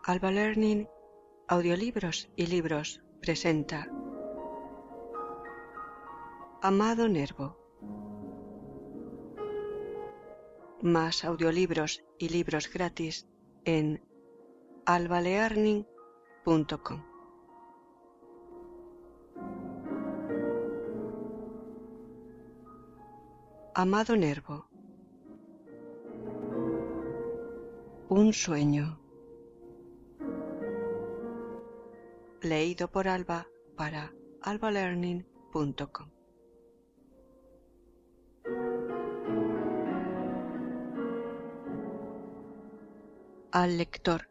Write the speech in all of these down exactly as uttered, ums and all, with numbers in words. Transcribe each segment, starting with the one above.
Alba Learning, Audiolibros y Libros presenta Amado Nervo. Más audiolibros y libros gratis en alba learning punto com. Amado Nervo. Un sueño. Leído por Alba para alba learning punto com. Al lector.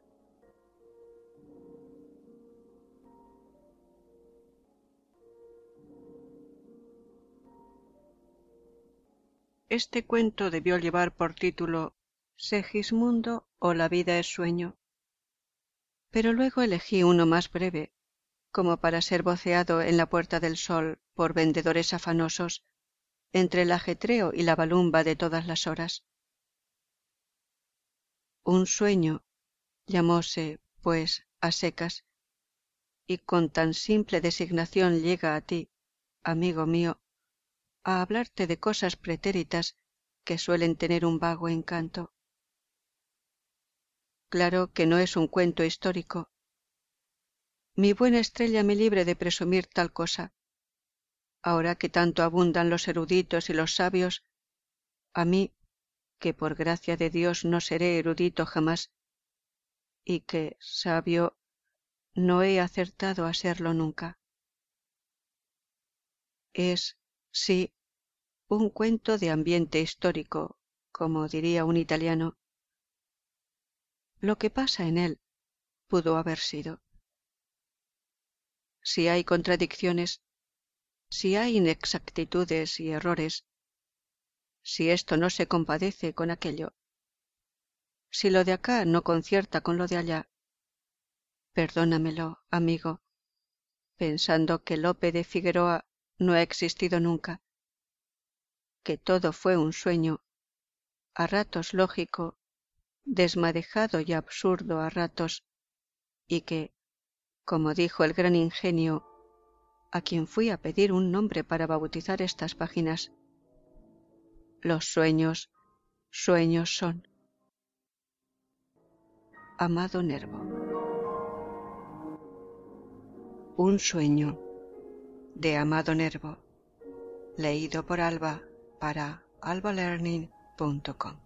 Este cuento debió llevar por título Segismundo o la vida es sueño, pero luego elegí uno más breve, como para ser voceado en la Puerta del Sol por vendedores afanosos, entre el ajetreo y la balumba de todas las horas. Un sueño llamóse, pues, a secas, y con tan simple designación llega a ti, amigo mío, a hablarte de cosas pretéritas que suelen tener un vago encanto. Claro que no es un cuento histórico. Mi buena estrella me libre de presumir tal cosa. Ahora que tanto abundan los eruditos y los sabios, a mí, que por gracia de Dios no seré erudito jamás, y que, sabio, no he acertado a serlo nunca. Es, sí, un cuento de ambiente histórico, como diría un italiano. Lo que pasa en él pudo haber sido. Si hay contradicciones, si hay inexactitudes y errores, si esto no se compadece con aquello, si lo de acá no concierta con lo de allá, perdónamelo, amigo, pensando que Lope de Figueroa no ha existido nunca, que todo fue un sueño, a ratos lógico, desmadejado y absurdo a ratos, y que, como dijo el gran ingenio, a quien fui a pedir un nombre para bautizar estas páginas, los sueños, sueños son. Amado Nervo. Un sueño, de Amado Nervo, leído por Alba para alba learning punto com.